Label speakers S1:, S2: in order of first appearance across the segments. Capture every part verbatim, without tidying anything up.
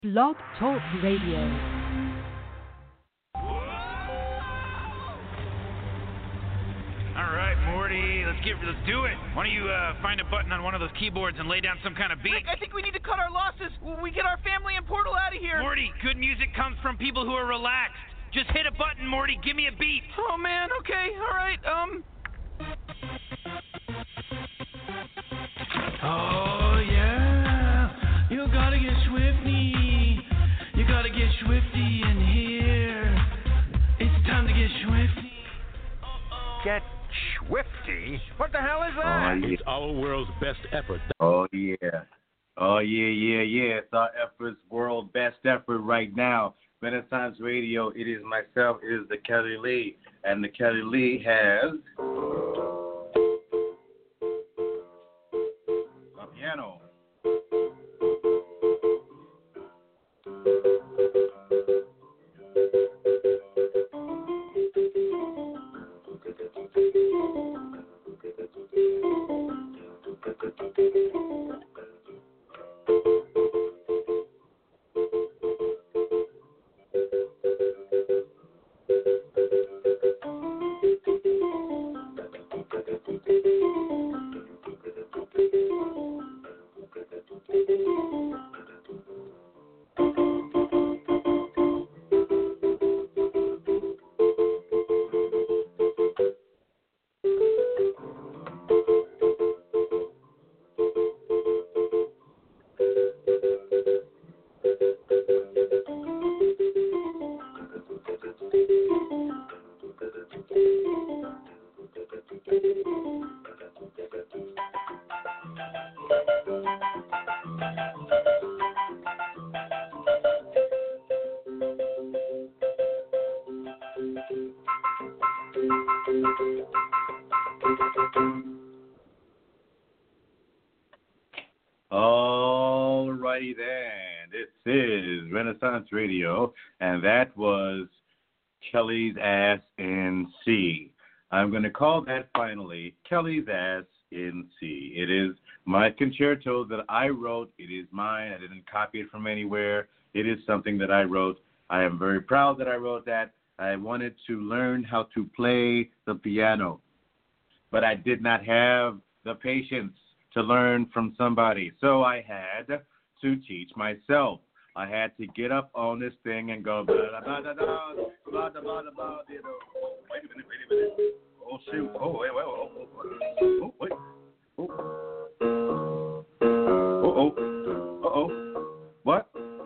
S1: Blog Talk Radio.
S2: All right, Morty, let's get let's do it. Why don't you uh, find a button on one of those keyboards and lay down some kind of beat?
S3: Rick, I think we need to cut our losses. We get our family and Portal out of here.
S2: Morty, good music comes from people who are relaxed. Just hit a button, Morty. Give me a beat.
S3: Oh man, okay, all right. Um.
S4: Oh yeah, you gotta get swifty. You gotta get swifty in here. It's time to get swifty.
S5: Get swifty? What the hell is that?
S6: Oh, yeah.
S7: It's our world's best effort.
S6: Oh, yeah. Oh, yeah, yeah, yeah. It's our efforts, world best effort right now. Renaissance Radio, it is myself, it is the Kelly Lee. And the Kelly Lee has a piano. Alrighty then, this is Renaissance Radio, and that was Kelly's Ass in C. I'm going to call that finally Kelly's Ass in C. It is my concerto that I wrote. It is mine. I didn't copy it from anywhere. It is something that I wrote. I am very proud that I wrote that. I wanted to learn how to play the piano, but I did not have the patience to learn from somebody. So I had to teach myself. I had to get up on this thing and go, blah, blah, blah, blah, blah, blah, blah, blah, blah. Wait a minute, wait a minute. Oh, shoot. Oh, wait, wait, oh, oh, oh, wait. Oh, oh, oh, uh-oh. What?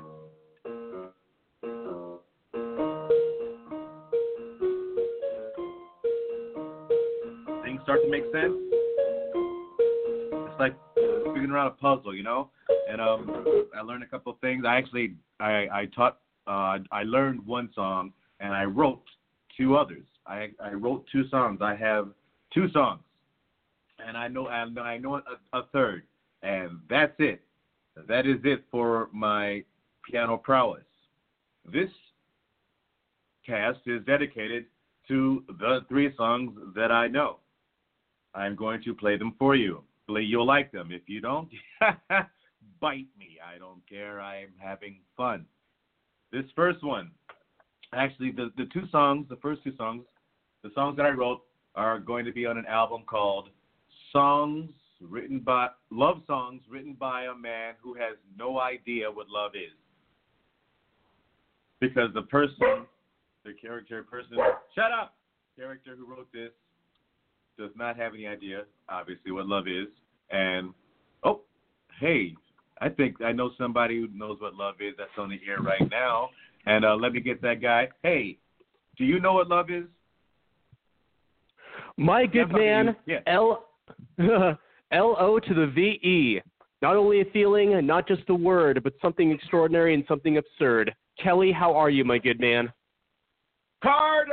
S6: Things start to make sense. It's like figuring out a puzzle, you know. And um, I learned a couple of things. I actually, I, I taught, uh, I learned one song, and I wrote two others. I, I wrote two songs. I have two songs, and I know, and I know a, a third, and that's it. That is it for my piano prowess. This cast is dedicated to the three songs that I know. I'm going to play them for you. Hopefully you'll like them. If you don't, bite me. I don't care. I'm having fun. This first one, actually, the, the two songs, the first two songs, the songs that I wrote are going to be on an album called Songs Written by, Love Songs Written by a Man Who Has No Idea What Love Is. Because the person, the character person, shut up, character who wrote this does not have any idea, obviously, what love is. And, oh, hey, I think I know somebody who knows what love is that's on the air right now. And uh, let me get that guy. Hey, do you know what love is?
S8: My good man,
S6: yeah.
S8: L L O to the V E. Not only a feeling, not just a word, but something extraordinary and something absurd. Kelly, how are you, my good man?
S6: Carter!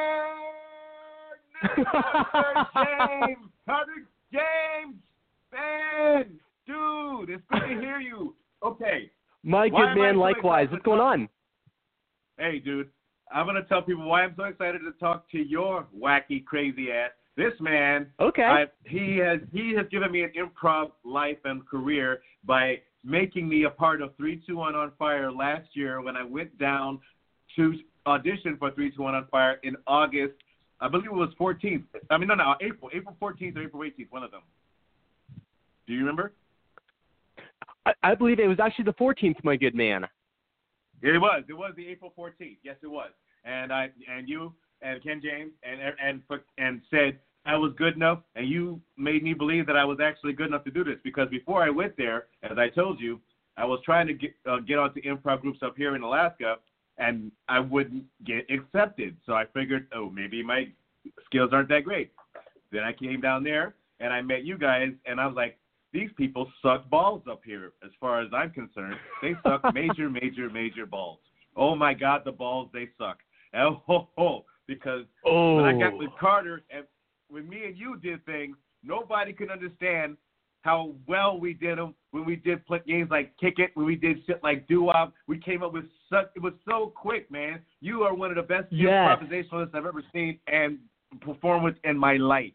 S6: Carter James! Carter James! Man! Dude, it's good to hear you. Okay.
S8: My good man, likewise. What's going on?
S6: Hey, dude. I'm going to tell people why I'm so excited to talk to your wacky, crazy ass. This man,
S8: okay,
S6: I, he has he has given me an improv life and career by making me a part of three two one on Fire last year when I went down to audition for three two one on Fire in August. I believe it was fourteenth. I mean, no, no, April. April fourteenth or April eighteenth, one of them. Do you remember?
S8: I, I believe it was actually the fourteenth, my good man.
S6: It was. It was the April fourteenth. Yes, it was. And I and you and Ken James and and and said I was good enough, and you made me believe that I was actually good enough to do this, because before I went there, as I told you, I was trying to get uh, get onto improv groups up here in Alaska, and I wouldn't get accepted. So I figured, oh, maybe my skills aren't that great. Then I came down there, and I met you guys, and I was like, these people suck balls up here, as far as I'm concerned. They suck major, major, major balls. Oh, my God, the balls, they suck. Oh, ho, ho, because
S8: oh.
S6: when I got with Carter, and when me and you did things, nobody could understand how well we did them when we did play games like Kick It, when we did shit like Doo-Wop. We came up with such, it was so quick, man. You are one of the best
S8: yes.
S6: improvisationalists I've ever seen and performed with in my life.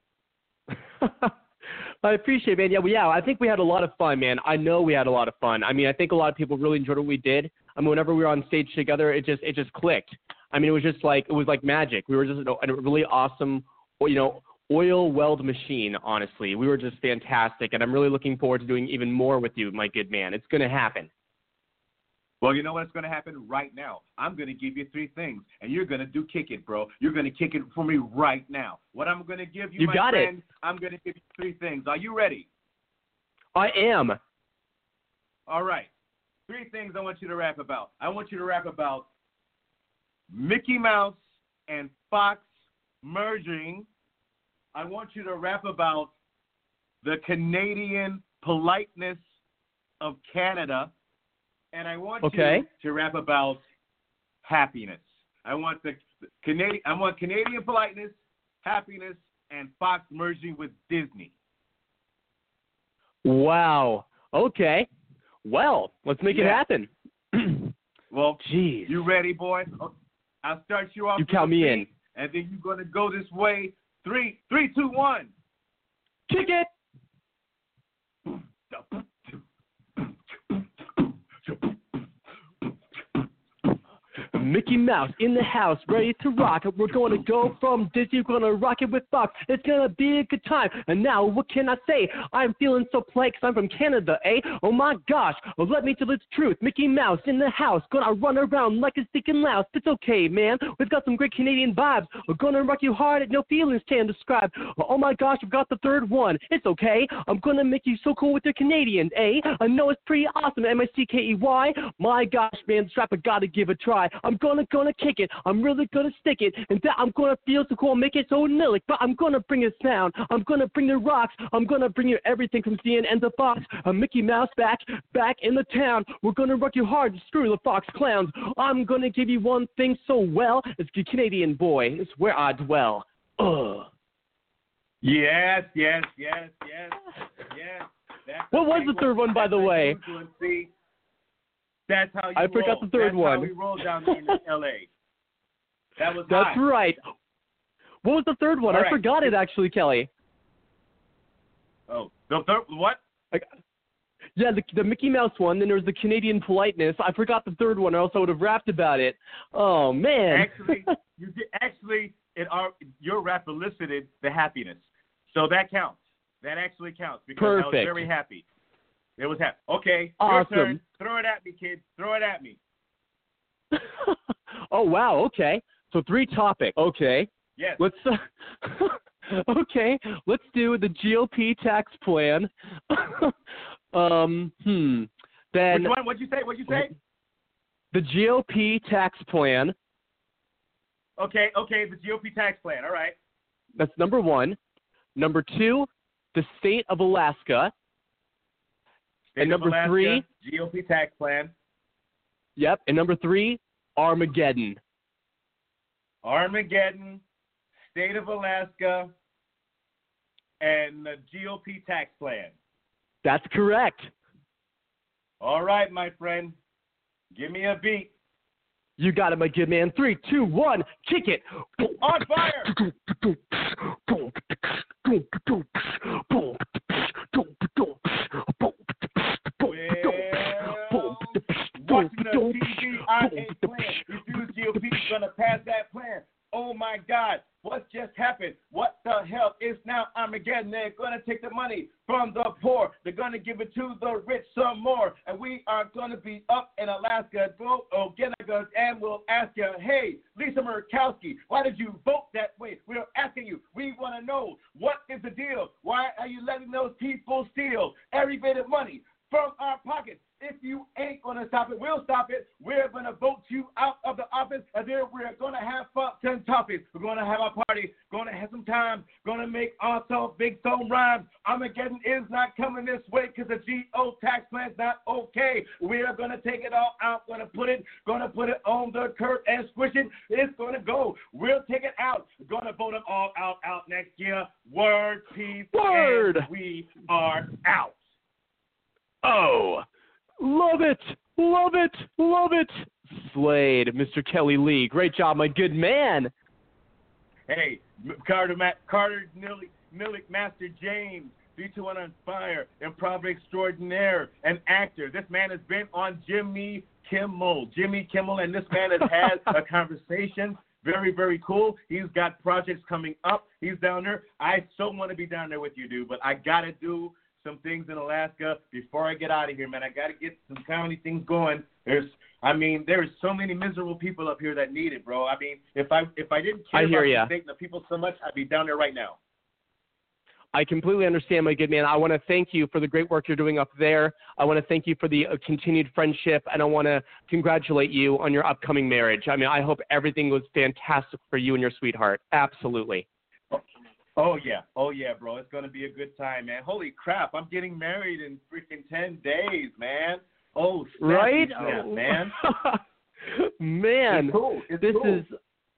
S8: I appreciate it, man. Yeah, well, yeah, I think we had a lot of fun, man. I know we had a lot of fun. I mean, I think a lot of people really enjoyed what we did. I mean, whenever we were on stage together, it just it just clicked. I mean, it was just like it was like magic. We were just a really awesome, you know, oil weld machine. Honestly, we were just fantastic, and I'm really looking forward to doing even more with you, my good man. It's going to happen.
S6: Well, you know what's going to happen right now? I'm going to give you three things, and you're going to do Kick It, bro. You're going to kick it for me right now. What I'm going to give you,
S8: you
S6: my
S8: got
S6: friend,
S8: it.
S6: I'm going to give you three things. Are you ready?
S8: I am.
S6: All right. Three things I want you to rap about. I want you to rap about Mickey Mouse and Fox merging. I want you to rap about the Canadian politeness of Canada. And I want
S8: okay.
S6: you to rap about happiness. I want the Canadian. I want Canadian politeness, happiness, and Fox merging with Disney.
S8: Wow. Okay. Well, let's make
S6: yeah.
S8: it happen.
S6: Well,
S8: jeez.
S6: You ready, boy? I'll start you off.
S8: You count me in.
S6: And then you're gonna go this way. Three, three, two, one.
S8: Kick it. Mickey Mouse in the house, ready to rock. We're going to go from Disney, we're going to rock it with Fox. It's going to be a good time. And now, what can I say? I'm feeling so polite because I'm from Canada, eh? Oh my gosh, well, let me tell the truth. Mickey Mouse in the house, going to run around like a stinking louse. It's okay, man. We've got some great Canadian vibes. We're going to rock you hard, no feelings can describe. Oh my gosh, I've got the third one. It's okay. I'm going to make you so cool with your Canadians, eh? I know it's pretty awesome, M I C K E Y. My gosh, man, this rap, I got to give a try. I'm gonna gonna kick it. I'm really gonna stick it, and that I'm gonna feel so cool, make it so idyllic. But I'm gonna bring it down. I'm gonna bring the rocks. I'm gonna bring you everything from C N N to Fox. A Mickey Mouse back, back in the town. We're gonna rock you hard. Screw the Fox clowns. I'm gonna give you one thing so well. It's the Canadian boy. It's where I dwell. Ugh.
S6: Yes, yes, yes, yes, yes. That's
S8: what was the third one, by the way?
S6: That's how you
S8: I
S6: roll.
S8: forgot the third
S6: That's
S8: one.
S6: That's how we roll down in L A. That was
S8: That's
S6: high.
S8: right. What was the third one?
S6: All
S8: I
S6: right.
S8: forgot it, actually, Kelly.
S6: Oh, the third, what?
S8: I, yeah, the, the Mickey Mouse one, then there was the Canadian politeness. I forgot the third one, or else I would have rapped about it. Oh, man.
S6: Actually, you did, actually, it, our, your rap elicited the happiness. So that counts. That actually counts because
S8: Perfect.
S6: I was very happy. It was happy. Okay,
S8: awesome.
S6: Your turn. Throw it at me, kid. Throw it at me.
S8: Oh, wow. Okay. So three topics. Okay.
S6: Yes.
S8: Let's. Uh, okay. Let's do the G O P tax plan. um. Hmm. Then.
S6: Which one? What'd you say? What'd you say?
S8: The G O P tax plan.
S6: Okay. Okay. The G O P tax plan. All right.
S8: That's number one. Number two, the state of Alaska.
S6: State
S8: and number
S6: Alaska,
S8: three,
S6: G O P tax plan.
S8: Yep. And number three, Armageddon.
S6: Armageddon, State of Alaska, and the G O P tax plan.
S8: That's correct.
S6: All right, my friend. Give me a beat.
S8: You got it, my good man. Three, two, one, kick it.
S6: On fire. B I A plan. Refuse G O P is gonna pass that plan. Oh my God, what just happened? What the hell is now Armageddon? They're gonna take the money from the poor. They're gonna give it to the rich some more. And we are gonna be up in Alaska. Go Ogenegas, and we'll ask you, hey, Lisa Murkowski, why did you vote that way? We're asking you. We want to know, what is the deal? Why are you letting those people steal aggravated money from our pockets? If you ain't going to stop it, we'll stop it. We're going to vote you out of the office, and then we're going to have fucking topics. We're going to have a party, going to have some time, going to make also big stone rhymes. Armageddon is not coming this way because the G O tax plan's not okay. We're going to take it all out, going to put it, going to put it on the curb and squish it. It's going to go. We'll take it out. Going to vote them all out, out next year. Word, peace,
S8: Word.
S6: And we are out.
S8: Oh. Love it, love it, love it. Slade, Mister Kelly Lee. Great job, my good man.
S6: Hey, Carter, Matt, Carter, Nilly, Millick, Master James, three two one on Fire, improv extraordinaire, an actor. This man has been on Jimmy Kimmel. Jimmy Kimmel, and this man has had a conversation. Very, very cool. He's got projects coming up. He's down there. I so want to be down there with you, dude, but I got to do some things in Alaska before I get out of here, man. I got to get some comedy things going. There's, I mean, there's so many miserable people up here that need it, bro. I mean, if I if I didn't care
S8: I hear
S6: about
S8: ya.
S6: the state and the people so much, I'd be down there right now.
S8: I completely understand, my good man. I want to thank you for the great work you're doing up there. I want to thank you for the uh, continued friendship, and I want to congratulate you on your upcoming marriage. I mean, I hope everything was fantastic for you and your sweetheart. Absolutely.
S6: Oh, yeah. Oh, yeah, bro. It's going to be a good time, man. Holy crap. I'm getting married in freaking ten days, man. Oh, snap,
S8: right?
S6: snap, man.
S8: man,
S6: it's cool. It's
S8: this
S6: cool.
S8: is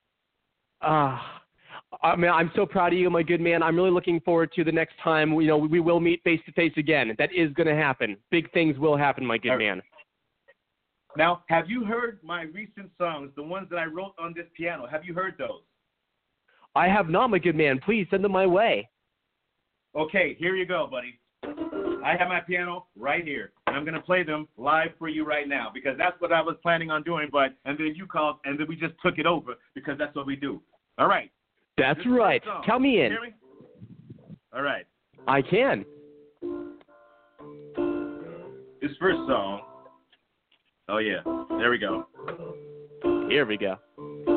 S8: uh, I mean, I'm so proud of you, my good man. I'm really looking forward to the next time, you know, we will meet face-to-face again. That is going to happen. Big things will happen, my good
S6: All right.
S8: man.
S6: Now, have you heard my recent songs, the ones that I wrote on this piano? Have you heard those?
S8: I have not, my good man. Please send them my way.
S6: Okay, here you go, buddy. I have my piano right here, and I'm going to play them live for you right now because that's what I was planning on doing, but and then you called, and then we just took it over because that's what we do. All right.
S8: That's
S6: This
S8: right.
S6: first song.
S8: Count me in.
S6: Hear me? All right.
S8: I can.
S6: This first song. Oh, yeah. There we go.
S8: Here we go.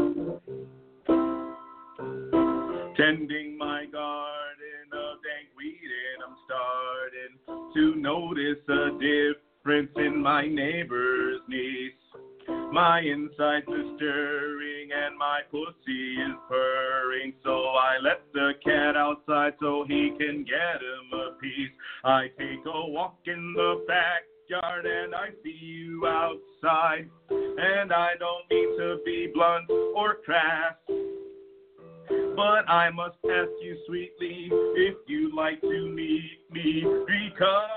S6: Tending my garden of dank weed, and I'm starting to notice a difference in my neighbor's niece. My insides are stirring and my pussy is purring, so I let the cat outside so he can get him a piece. I take a walk in the backyard and I see you outside, and I don't mean to be blunt or crass, but I must ask you sweetly if you'd like to meet me, because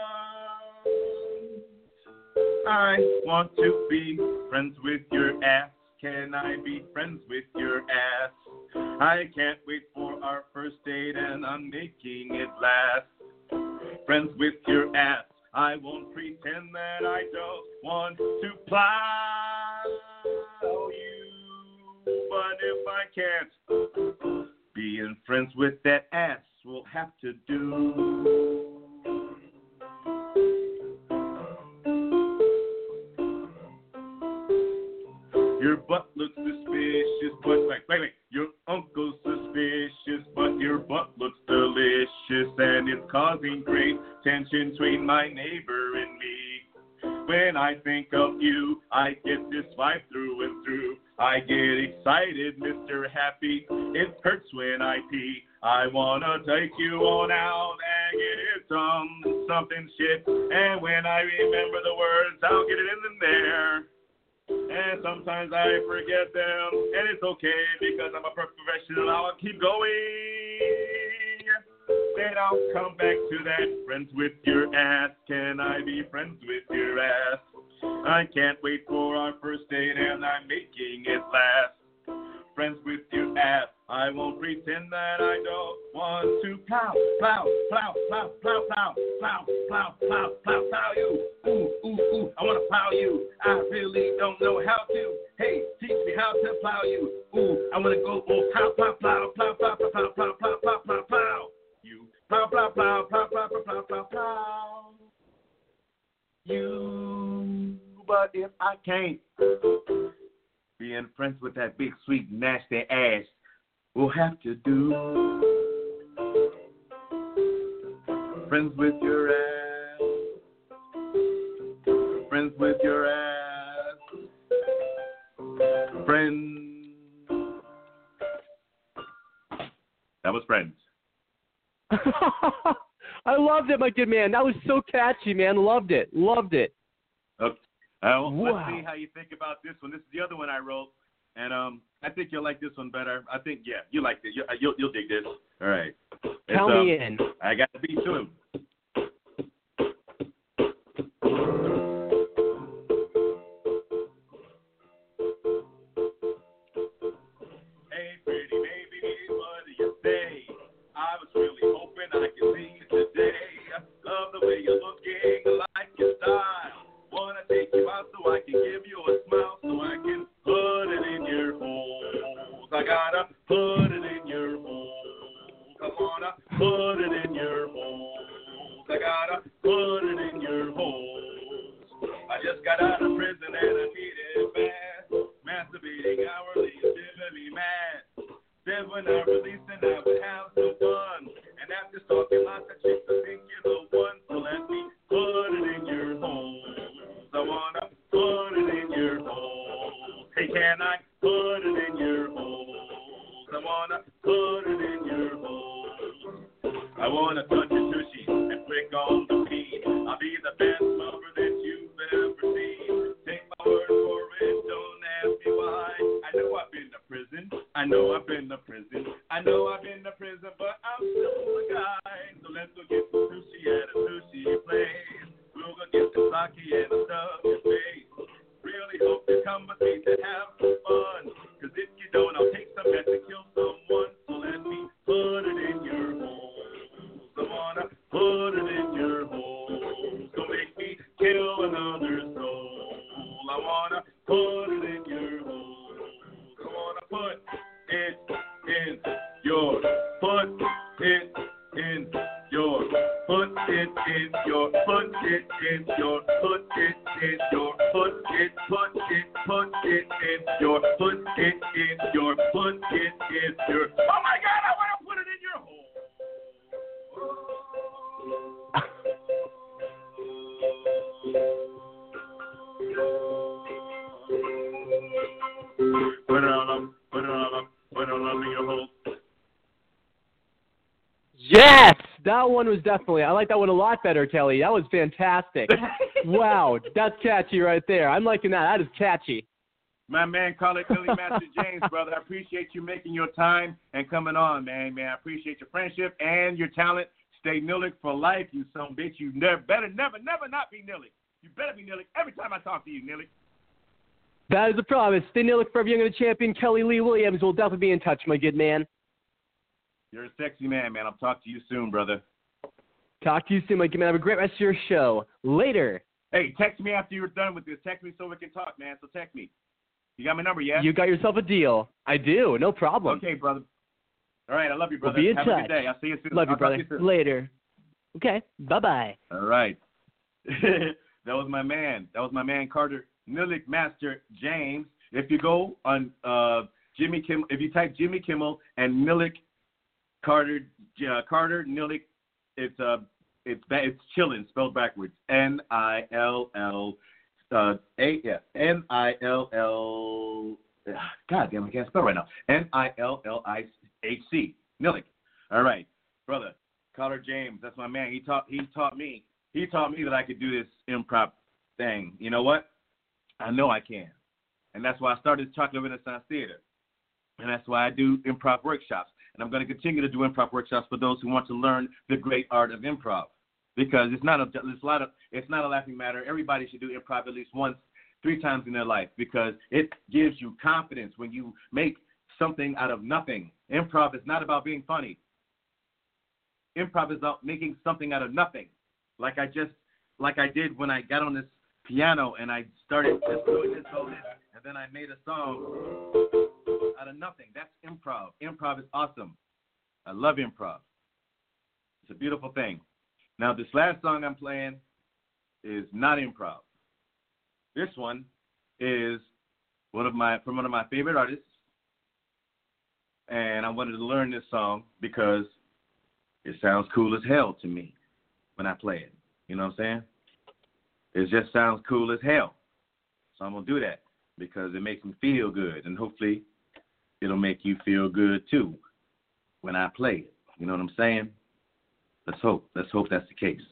S6: I want to be friends with your ass. Can I be friends with your ass? I can't wait for our first date and I'm making it last. Friends with your ass. I won't pretend that I don't want to plow you, but if I can't, being friends with that ass will have to do. Your butt looks suspicious, but wait, wait, wait. Your uncle's suspicious, but your butt looks delicious, and it's causing great tension between my neighbor and me. When I think of you, I get this vibe through and through. I get excited, Mister Happy. It hurts when I pee. I wanna take you on out and get some something shit. And when I remember the words, I'll get it in there. And sometimes I forget them, and it's okay because I'm a professional. I'll keep going. Then I'll come back to that. Friends with your ass. Can I be friends with your ass? I can't wait for our first date, and I'm making it last. Friends with your ass. I won't pretend that I don't want to plow, plow, plow, plow, plow, plow, plow, plow, plow, plow, plow you. Ooh, ooh, ooh, I want to plow you. I really don't know how to. Hey, teach me how to plow you. Ooh, I wanna go. Oh, plow, plow, plow, plow, plow, plow, plow, plow, plow, plow, plow, plow. You plow, plow, plow, plow, plow, plow, plow, plow, plow. You, but if I can't, being friends with that big, sweet, nasty ass, we'll have to do. Friends with your ass. Friends with your ass. Friends. That was Friends.
S8: I loved it, my good man. That was so catchy, man. Loved it. Loved it.
S6: Okay. Uh,
S8: wow.
S6: Let's see how you think about this one. This is the other one I wrote, and um, I think you'll like this one better. I think, yeah, you like it. You, you'll, you'll dig this. All right.
S8: Tell
S6: it's,
S8: me
S6: um,
S8: in.
S6: I got the beat to him. Hey, pretty baby, what do you say? I was really hoping I could see you today. Love the way you're looking, like your style. Wanna take you out so I can give you a smile, so I can put it in your holes. I gotta put it in your holes. I wanna put it in your holes. I gotta put it in your holes. I just got out of prison and I need it bad. Masturbating hourly is driving me mad. Then when I release and I would have some fun. And after stalking lots of chicks, I think you're the one. So let me put it in your holes. I wanna put it in your holes. Hey, can I put it in your holes? I wanna put it in your holes. I wanna touch your tushy and flick on the feet. I'll be the best lover that you've ever seen. Take my word for it, don't ask me why. I know I've been to prison. I know I've been to prison. I know I've been to prison, but I'm still a guy. So let's go get some sushi at a sushi place. We'll go get some sake and a stuff your face. Really hope you come with me to have some fun. Cause if you don't, I'll take some meth and kill someone. So let me put it in your holes. I wanna put it in your holes. So make me kill another soul. I wanna put it in your holes. I wanna put it in your, put it in your, put it in your, put it in your, put it in your, put it, put it, put it in your, put it in your, put it in your. Oh my God, I want to put it in your hole. Put it on, put it on, put it on in your hole.
S8: Yes, that one was definitely. I like that one a lot better, Kelly. That was fantastic. Wow, that's catchy right there. I'm liking that. That is catchy.
S6: My man, call it Billy Master James, brother. I appreciate you making your time and coming on, man. Man, I appreciate your friendship and your talent. Stay Nillick for life, you son bitch. You never, better never, never not be Nillick. You better be Nillick every time I talk to you, Nillick.
S8: That is a promise. Stay Nillick forever young and the champion. Kelly Lee Williams will definitely be in touch, my good man.
S6: You're a sexy man, man. I'll talk to you soon, brother.
S8: Talk to you soon, my good man. Have a great rest of your show. Later.
S6: Hey, text me after you're done with this. Text me so we can talk, man. So text me. You got my number, yeah?
S8: You got yourself a deal. I do. No problem.
S6: Okay, brother. All right, I love you, brother.
S8: We'll be in
S6: Have
S8: touch.
S6: a good day. I'll see you soon.
S8: Love you,
S6: I'll
S8: brother.
S6: you soon.
S8: Later. Okay. Bye-bye.
S6: All right. That was my man. That was my man, Carter Nillick Master James. If you go on uh, Jimmy Kimmel, if you type Jimmy Kimmel and Nillick Carter uh, Carter Nillick, it's uh it's it's chillin', spelled backwards. N I L L uh A yeah N I L L. God damn, I can't spell right now. N I L L I H C Nillick. All right, brother Carter James. That's my man. He taught he taught me he taught me that I could do this improv thing. You know what? I know I can, and that's why I started Chocolate Renaissance Theater, and that's why I do improv workshops. And I'm going to continue to do improv workshops for those who want to learn the great art of improv, because it's not a it's a lot of it's not a laughing matter. Everybody should do improv at least once, three times in their life, because it gives you confidence when you make something out of nothing. Improv is not about being funny. Improv is about making something out of nothing, like I just like I did when I got on this piano, and I started just doing this, all this, and then I made a song out of nothing. That's improv. Improv is awesome. I love improv. It's a beautiful thing. Now, this last song I'm playing is not improv. This one is one of my from one of my favorite artists, and I wanted to learn this song because it sounds cool as hell to me when I play it. You know what I'm saying? It just sounds cool as hell. So I'm going to do that because it makes me feel good, and hopefully it'll make you feel good too when I play it. You know what I'm saying? Let's hope. Let's hope that's the case.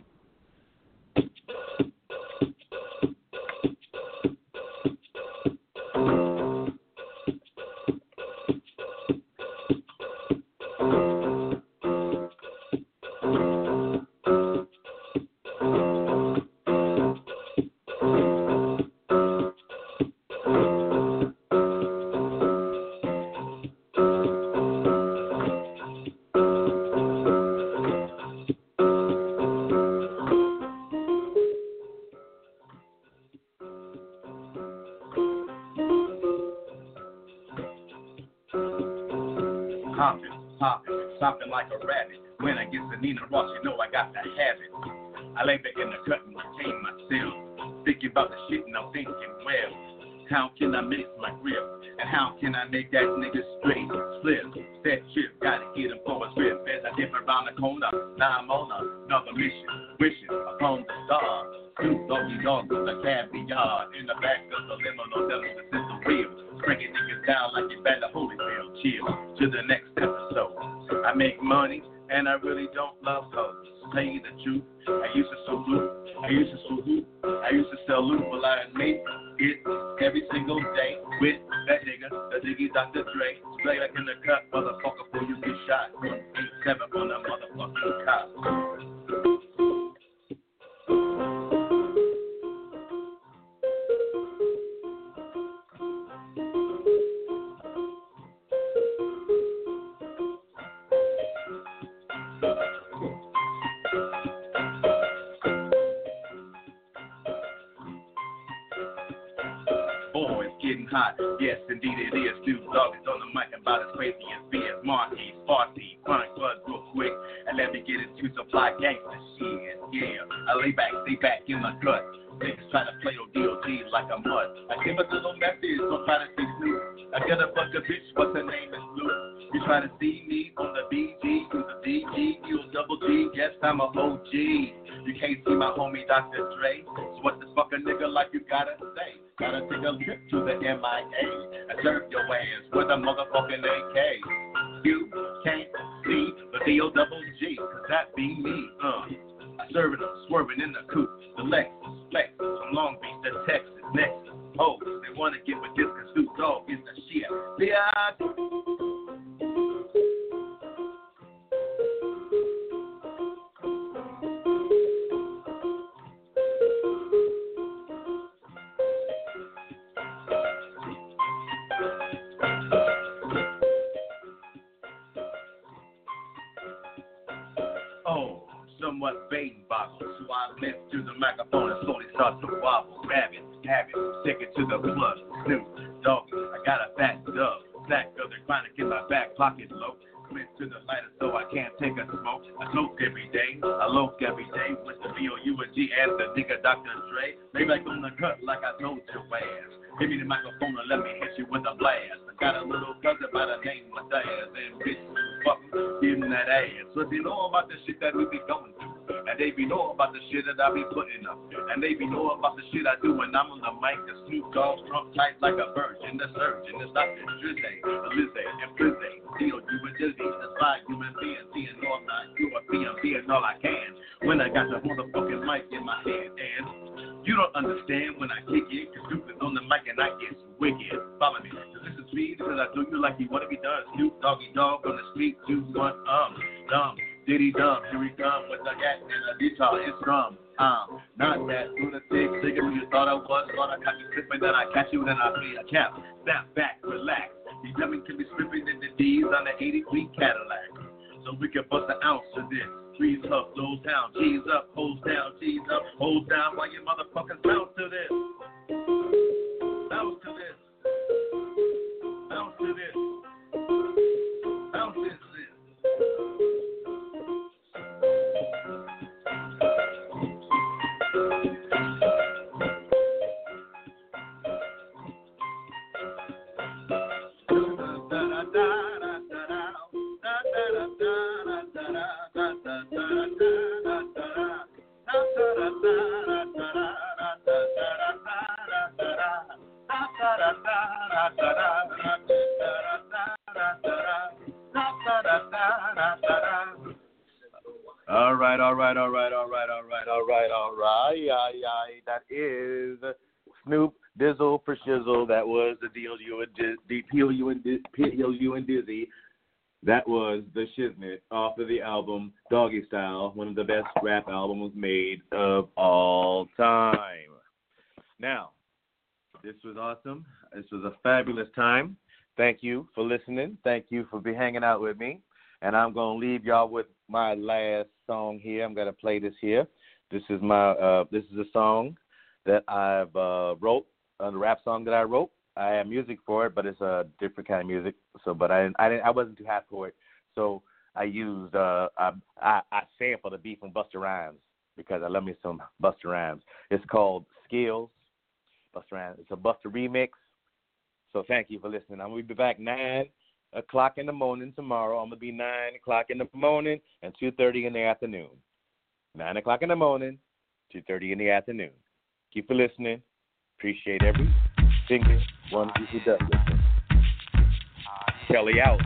S6: Hopping, popping, stopping like a rabbit. When I get to Nina Ross, you know I got to have it. I lay back in the cut and retain myself. Thinking about the shit and I'm thinking, well, how can I mix my grip? And how can I make that nigga straight slip? Set trip, gotta get him for a trip. As I dip around the corner, now I'm on another mission. Wishing upon the stars. Snoop Doggy Dogg with the caviar. In the back of the limo, no telling the system real. Breaking niggas down like you better Holyfield. Chill to the next episode. I make money and I really don't love hoes. Tell you the truth, I used to salute, I used to salute, I used to salute, but I admit it every single day with that nigga, the Diggy Doctor Dre. Play like in the cut, motherfucker, before you get shot. eight seven on that motherfucking cop. Hot. Yes, indeed it is. Snoop Dogg is on the mic about as crazy as beers. Marquis, Farsi, Funk Buzz real quick. And let me get into some fly gangster shit. Yeah, I lay back, stay back in my gut. Niggas try to play O D O G like a mud. I give a little message, don't try to see Snoop. I got a fuck a bitch, what's her name is Snoop. You try to see me on the B G, use the D G, use double G. Yes, I'm a O G. You can't see my homie Doctor Dre. So what the fuck a nigga like you gotta say? Gotta take a trip to the M I A and serve your ass with a motherfucking A K. You can't see the D O double G, cause that be me, uh. I serving them, swerving in the coupe, the Lexus, Flex, from Long Beach to Texas, next. Oh, they wanna get with this cause Snoop Dogg is the shit. Bitch. Somewhat baiting boggles, so I lift to the microphone and slowly start to wobble. Grab it, have it, take it to the plug. Snoop Doggy, I got a fat dub. Sack of the chronic in my back pocket low. Went to the lighter so I can't take a smoke. I smoke every day, I loke every day with the B O U and G and the nigga Doctor Dre. They like on the cut like I told your ass. Give me the microphone and let me hit you with a blast. I got a little cousin by the name of Diaz and bitch, fuck give him that ass. So if you know about the shit that we be going through, and they be know about the shit that I be putting up, and they be know about the shit I do when I'm on the mic. The Snoop Dogg trump tight like a virgin, the surgeon, it's Doctor Drizzy, Lizzie, and Frizzy, D O U and Dizzy, that's why human being, seeing all night, you are being, being all I can, when I got the motherfucking mic in my hand, and you don't understand when I kick it, cause Snoop is on the mic and I get wicked. Follow me, cause this is me, because I do you like you wanna be done. Snoop Doggy Dogg on the street, two, one, um, dumb, diddy dumb, here we come with the gat and the guitar, it's drum. Um, not that lunatic, nigga who you thought I was, thought I got you slipping, then I catch you, then I play a cap. Snap back, relax. These dummies can be slipping in the D's on the eighty-three Cadillac. so we can bust an ounce of this. Freeze up, those down, G's up, hoes down, G's up, hoes down, while you motherfuckers bounce to this. Bounce to this. Bounce to this. Bounce to this. All right, all right, all right, all right, all right, all right, all right. Yeah, yeah, that is Snoop Dizzle for Shizzle. That was the D L U and Diz, D P L U and Diz, P L U and Dizzy. That was the Shiznit off of the album Doggy Style, one of the best rap albums made of all time. Now, this was awesome. This was a fabulous time. Thank you for listening. Thank you for be hanging out with me. And I'm going to leave y'all with my last song here. I'm going to play this here. This is my uh, this is a song that I've uh, wrote, a rap song that I wrote. I have music for it, but it's a different kind of music. So, but I I didn't I wasn't too happy for it. So I used uh, I, I I sampled the beat from Busta Rhymes because I love me some Busta Rhymes. It's called Skills. Busta Rhymes. It's a Busta remix. So thank you for listening. I'm gonna be back nine o'clock in the morning tomorrow. I'm gonna be nine o'clock in the morning and two thirty in the afternoon. Nine o'clock in the morning, two thirty in the afternoon. Keep for listening. Appreciate every single one of you who does listen. Kelly out.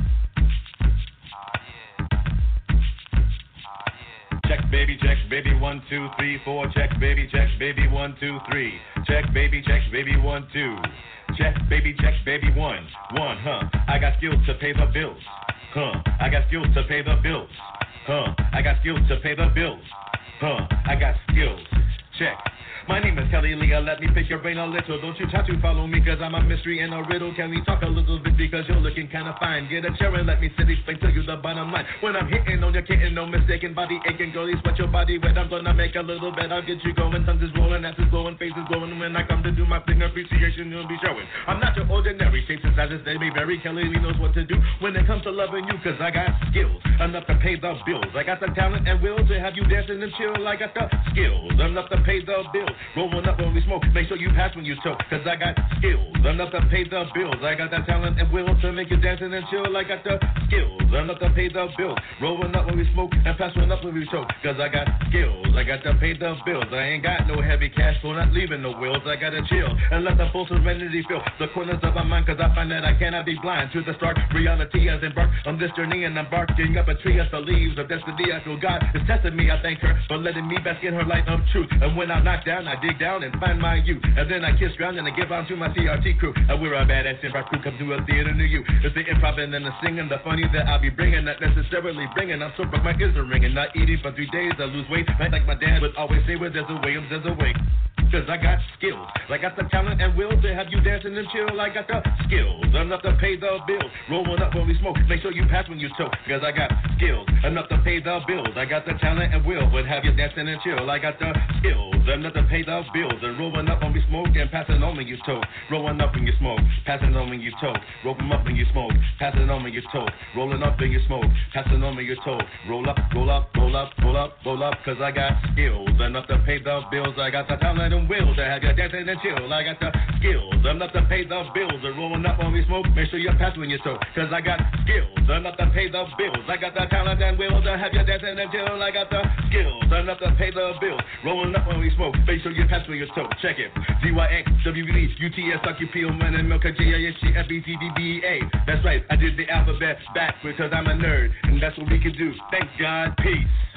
S9: Check baby, check baby, one, two, three, four. Check baby, check baby, one, two, three. Check baby, check baby, one, two. Check baby, check baby, one, one, huh? I got skills to pay the bills, huh? I got skills to pay the bills, huh? I got skills to pay the bills, huh? I got skills. Check. My name is Kelly Leah, let me pick your brain a little. Don't you try to follow me, cause I'm a mystery and a riddle. Can we talk a little bit, because you're looking kinda fine. Get a chair and let me sit, explain to you the bottom line. When I'm hitting on your kitten, no mistaken, body aching, girlie, sweat your body wet. I'm gonna make a little bit, I'll get you going. Tongues is rolling, ass is blowing, face is glowing. When I come to do my thing, appreciation you'll be showing. I'm not your ordinary, shapes and sizes, they may vary. Kelly Lee knows what to do when it comes to loving you, cause I got skills enough to pay the bills. I got the talent and will to have you dancing and chill. I got the skills enough to pay the bills. Rolling up when we smoke, make sure you pass when you choke, cause I got skills enough to pay the bills. I got that talent and will to make you dancing and chill. I got the skills enough to pay the bills. Rolling up when we smoke and pass one up when we choke, cause I got skills. I got to pay the bills. I ain't got no heavy cash, so not leaving no wills. I gotta chill and let the full serenity fill the corners of my mind, cause I find that I cannot be blind to the stark reality as embark on this journey and I'm barking up a tree as the leaves of destiny. I feel God is testing me. I thank her for letting me bask in her light of truth. And when I knock down, I dig down and find my you. And then I kiss ground and I give on to my C R T crew. And we're a badass improv crew, come to a theater near you. It's the improv and then the singing, the funny that I'll be bringing, not necessarily bringing. I'm so broke, my ears are ringing. Not eating for three days, I lose weight. Right like my dad would always say, well, there's a way, there's a way. Cause I got skills, I got the talent and will to have you dancing and chill. I got the skills enough to pay the bills. Rolling up when we smoke, make sure you pass when you choke. Cause I got skills enough to pay the bills. I got the talent and will would have you dancing and chill. I got the skills enough to pay the bills. And rolling up when we smoke and passing on when you choke. Rolling up when you smoke, passing on when you choke. Roll them up when you smoke, passing on when you choke. Rolling up when you smoke, passing on when you choke. Roll up, roll up, roll up, roll up, roll up. Cause I got skills enough to pay the bills. I got the talent and will to have you dancing and chill. I got the skills enough to pay the bills. And rolling up when we smoke, make sure you pass when you choke. Cause I got skills enough to pay the bills. I got the talent and will to have you dancing and chill. I got the skills enough to pay the bills. Rolling up when we smoke, make sure you pass when you choke. Check it. D Y X, W B, U T S, W P, O, M, N, M, K, G, A, S, G, F, E, T, D, B, A. That's right, I did the alphabet backwards cause I'm a nerd. And that's what we can do. Thank God. Peace.